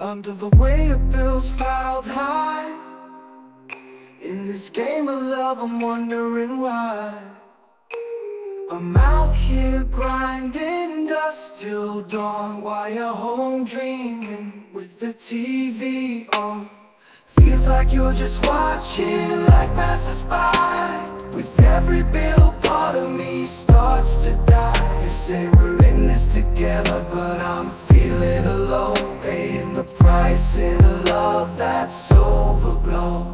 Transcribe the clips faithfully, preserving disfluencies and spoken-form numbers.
Under the weight of bills piled high, in this game of love I'm wondering why. I'm out here grinding dust till dawn, while you're home dreaming with the T V on. Feels like you're just watching life pass us by. With every bill part of me starts to die. They say we're in this together, but I'm feeling alone, paying the price in a love that's overblown.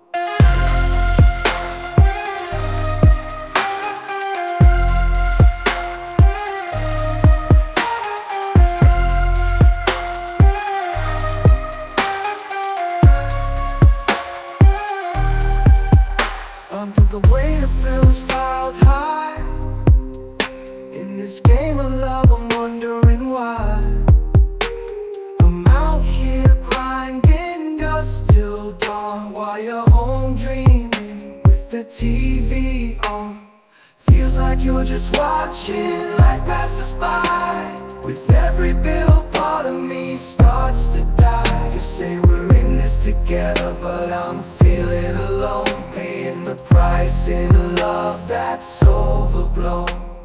Under the weight of bills piled high, in this game of love I'm wondering why. I'm out here grinding dust till dawn, while you're home dreaming with the T V on. Feels like you're just watching life pass us by. With every bill part of me starts to die. You say we're in this together, but I'm feeling alone, paying the price in a love that's overblown.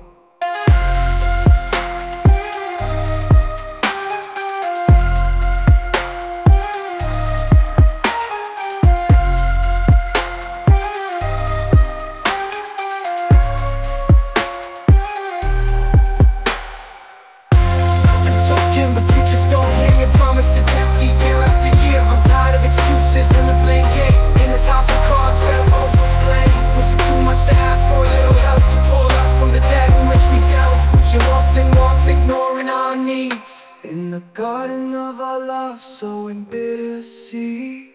But you just don't hear your promises empty year after year. I'm tired of excuses and the blame game. In this house of cards where both are flame. Was it too much to ask for a little help to pull us from the debt in which we delve? But you're lost in wants, ignoring our needs. In the garden of our love, sowing bitter seeds.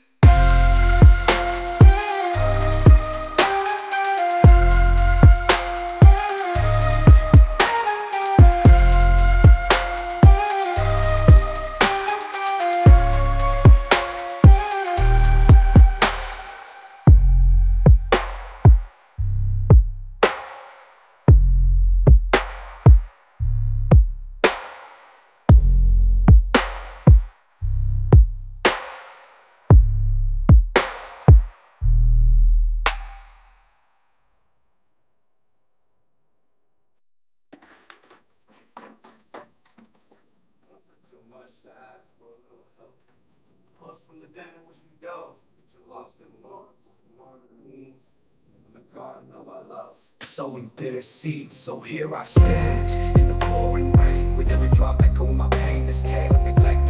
Much to ask for a little help. Plus from the den in which we dove, but you're lost in wants, ignoring needs. In the garden of our love, sowing bitter seeds. So here I stand in the pouring rain, with every drop echoing my pain. This tale of neglect